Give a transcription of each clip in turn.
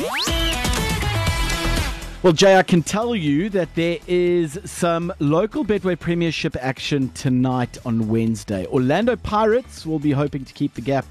Well, Jay, I can tell you that there is some local Betway Premiership action tonight on Wednesday. Orlando Pirates will be hoping to keep the gap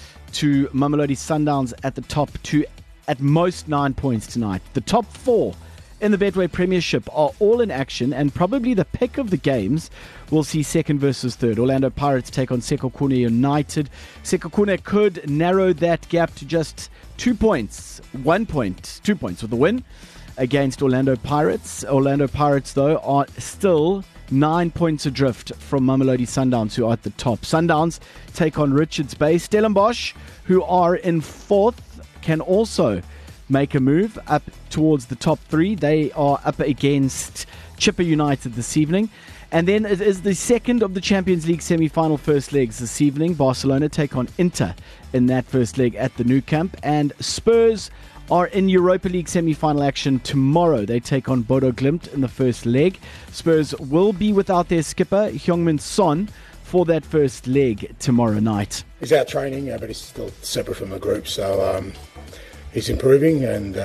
to Mamelodi Sundowns at the top to at most 9 points tonight. The top four in the Betway Premiership are all in action, and probably the pick of the games will see second versus third. Orlando Pirates take on Sekhukhune United. Sekhukhune could narrow that gap to just 2 points. 1 point, 2 points with the win against Orlando Pirates. Orlando Pirates, though, are still 9 points adrift from Mamelodi Sundowns, who are at the top. Sundowns take on Richards Bay. Stellenbosch, who are in fourth, can also make a move up towards the top three. They are up against Chippa United this evening. And then it is the second of the Champions League semi-final first legs this evening. Barcelona take on Inter in that first leg at the Nou Camp. And Spurs are in Europa League semi-final action tomorrow. They take on Bodo Glimt in the first leg. Spurs will be without their skipper, Heung-min Son, for that first leg tomorrow night. He's out training, but he's still separate from the group, so he's improving, and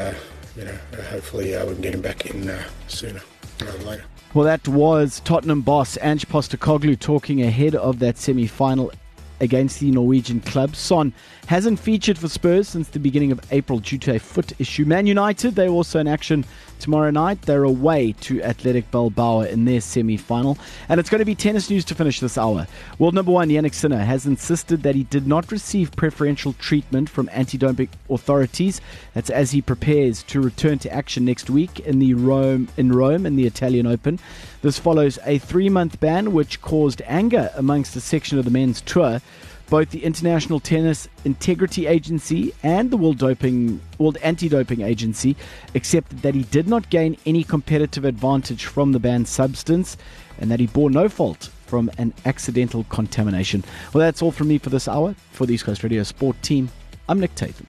hopefully we can get him back in sooner rather than later. Well, that was Tottenham boss Ange Postecoglou talking ahead of that semi-final against the Norwegian club. Son hasn't featured for Spurs since the beginning of April due to a foot issue. Man United, they're also in action tomorrow night. They're away to Athletic Bilbao in their semi-final. And it's going to be tennis news to finish this hour. World number one Jannik Sinner has insisted that he did not receive preferential treatment from anti-doping authorities. That's as he prepares to return to action next week in Rome in the Italian Open. This follows a 3-month ban which caused anger amongst a section of the men's tour. Both the International Tennis Integrity Agency and the World Anti-Doping Agency accepted that he did not gain any competitive advantage from the banned substance and that he bore no fault from an accidental contamination. Well, that's all from me for this hour. For the East Coast Radio Sport team, I'm Nick Tatham.